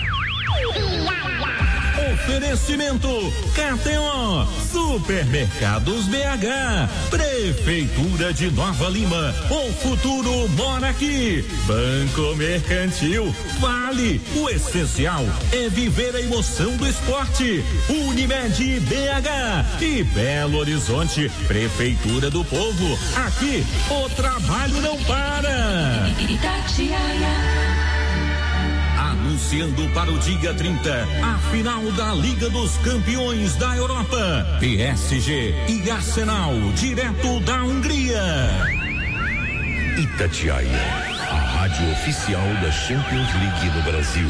Oferecimento KTO, Supermercados BH, Prefeitura de Nova Lima, o futuro mora aqui. Banco Mercantil, Vale, o essencial é viver a emoção do esporte. Unimed BH e Belo Horizonte, Prefeitura do Povo. Aqui o trabalho não para. Anunciando para o dia 30 a final da Liga dos Campeões da Europa. PSG e Arsenal, direto da Hungria. Itatiaia, a rádio oficial da Champions League no Brasil.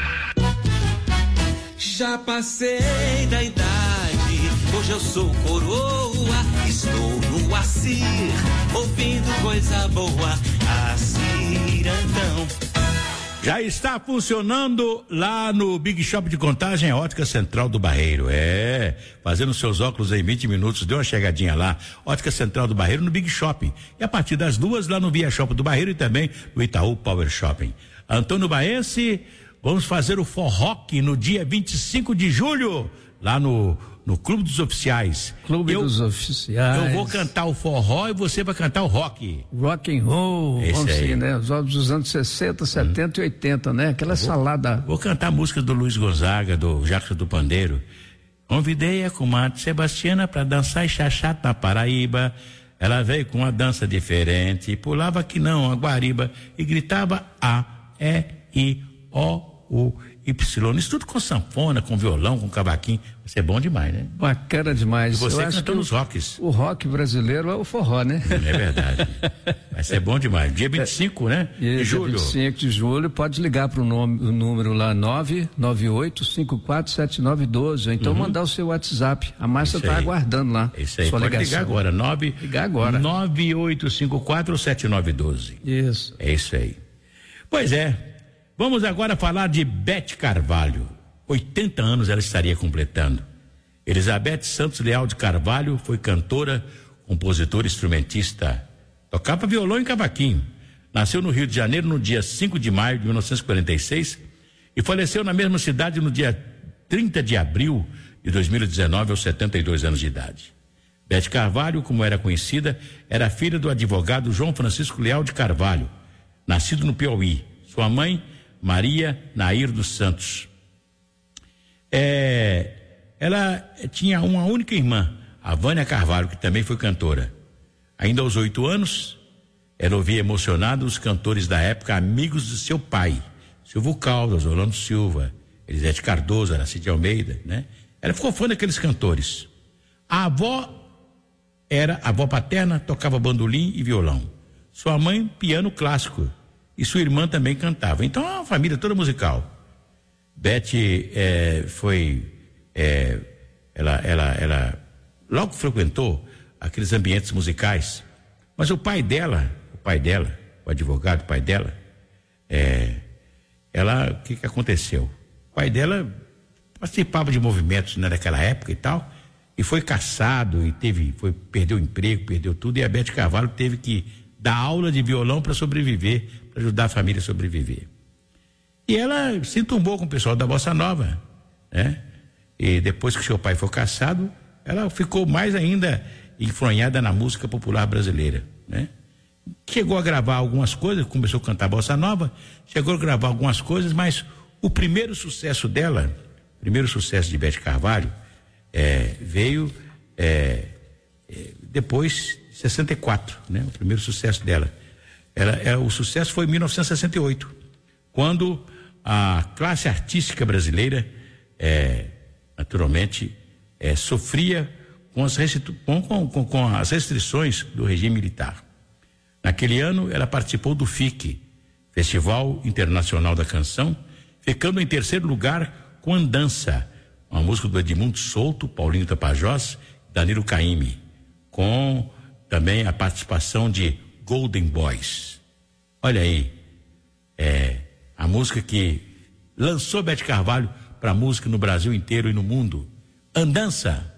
Já passei da idade, hoje eu sou coroa. Estou no Acir, ouvindo coisa boa. Acirantão. Já está funcionando lá no Big Shop de Contagem, a Ótica Central do Barreiro. Fazendo seus óculos em 20 minutos, dê uma chegadinha lá. Ótica Central do Barreiro no Big Shop. E a partir das 2 lá no Via Shop do Barreiro e também no Itaú Power Shopping. Antônio Baense, vamos fazer o Forrock no dia 25 de julho, lá no Clube dos Oficiais. Clube dos Oficiais. Eu vou cantar o forró e você vai cantar o rock. Rock and roll, Esse vamos aí. dizer, né? Os anos 60, 70 e 80, né? Aquela salada. Vou cantar a música do Luiz Gonzaga, do Jacques do Pandeiro. Convidei a comadre Sebastiana pra dançar e chachata na Paraíba. Ela veio com uma dança diferente, pulava que não a guariba e gritava A, E, I, O, U, Y. Isso tudo com sanfona, com violão, com cavaquinho. Vai ser bom demais, né? Bacana demais. E você Eu acho cantando que os rocks. O rock brasileiro é o forró, né? É verdade. Vai ser bom demais. Dia 25, né? De julho. Dia 25 de julho, pode ligar para o número lá 998-547912, ou então mandar o seu WhatsApp. A Márcia está aguardando lá. Isso aí, sua pode ligação. ligar agora. Ligar agora. 98547912. Isso. É isso aí. Pois é. Vamos agora falar de Beth Carvalho. 80 anos ela estaria completando. Elizabeth Santos Leal de Carvalho foi cantora, compositora, instrumentista. Tocava violão e cavaquinho. Nasceu no Rio de Janeiro no dia 5 de maio de 1946 e faleceu na mesma cidade no dia 30 de abril de 2019, aos 72 anos de idade. Beth Carvalho, como era conhecida, era filha do advogado João Francisco Leal de Carvalho, nascido no Piauí. Sua mãe, Maria Nair dos Santos. Ela tinha uma única irmã, a Vânia Carvalho, que também foi cantora. Ainda aos 8 anos, ela ouvia emocionado os cantores da época, amigos de seu pai, Silvio Caldas, Orlando Silva, Elisete Cardoso, Aracide Almeida, né? Ela ficou fã daqueles cantores. A avó paterna, tocava bandolim e violão. Sua mãe, piano clássico. E sua irmã também cantava. Então, é uma família toda musical. Beth ela logo frequentou aqueles ambientes musicais. Mas o advogado, pai dela, o que aconteceu? O pai dela participava de movimentos, né, naquela época e tal, e foi caçado e perdeu o emprego, perdeu tudo, e a Beth Carvalho teve que dar aula de violão para sobreviver, para ajudar a família a sobreviver. E ela se entumbou com o pessoal da Bossa Nova, né? E depois que seu pai foi cassado, ela ficou mais ainda enfronhada na música popular brasileira, né? Chegou a gravar algumas coisas, começou a cantar bossa nova, chegou a gravar algumas coisas, mas o primeiro sucesso dela, primeiro sucesso de Beth Carvalho, veio depois de 64, né? O primeiro sucesso dela. O sucesso foi em 1968, quando a classe artística brasileira, naturalmente, sofria com as restrições do regime militar. Naquele ano, ela participou do FIC, Festival Internacional da Canção, ficando em terceiro lugar com Andança, uma música do Edmundo Souto, Paulinho Tapajós, Danilo Caymmi, com também a participação de Golden Boys. Olha aí, a música que lançou Beth Carvalho para a música no Brasil inteiro e no mundo. Andança.